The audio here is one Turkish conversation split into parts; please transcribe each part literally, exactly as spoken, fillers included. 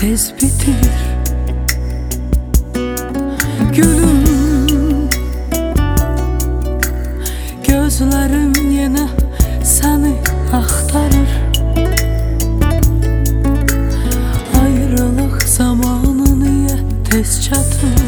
tez bitir. Gülüm, gözlerim yine seni aktarır. Ayrılık zamanı niye tez çatır?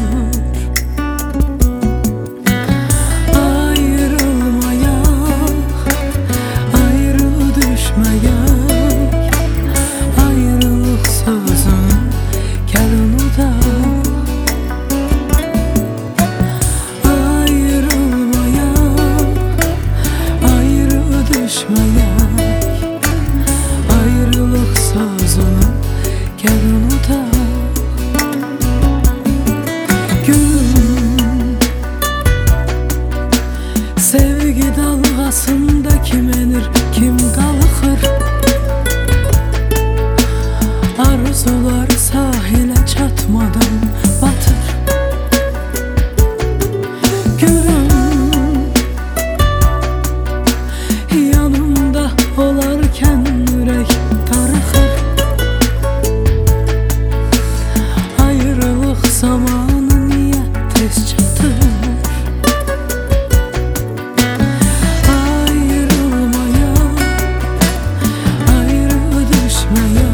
Ayrılık sazını gel unutak. Gülüm, sevgi dalgasında kim enir kim kalkır? Arzular sahile çatmadan batır. Olarken yürek tarıkır. Ayrılık zamanı niye tez çatır? Ayrılmaya, ayrı düşmeye,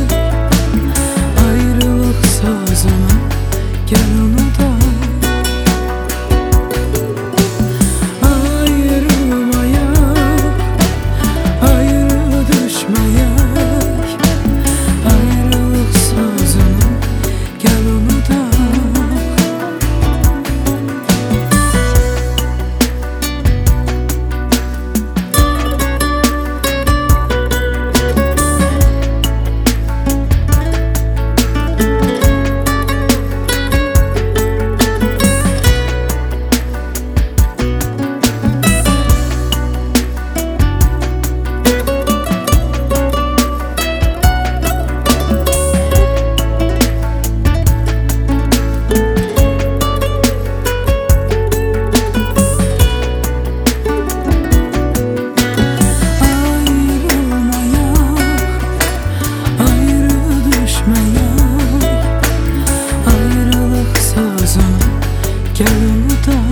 ayrılık sözünü gel unutak. Ayrılık sözünü gel unutak.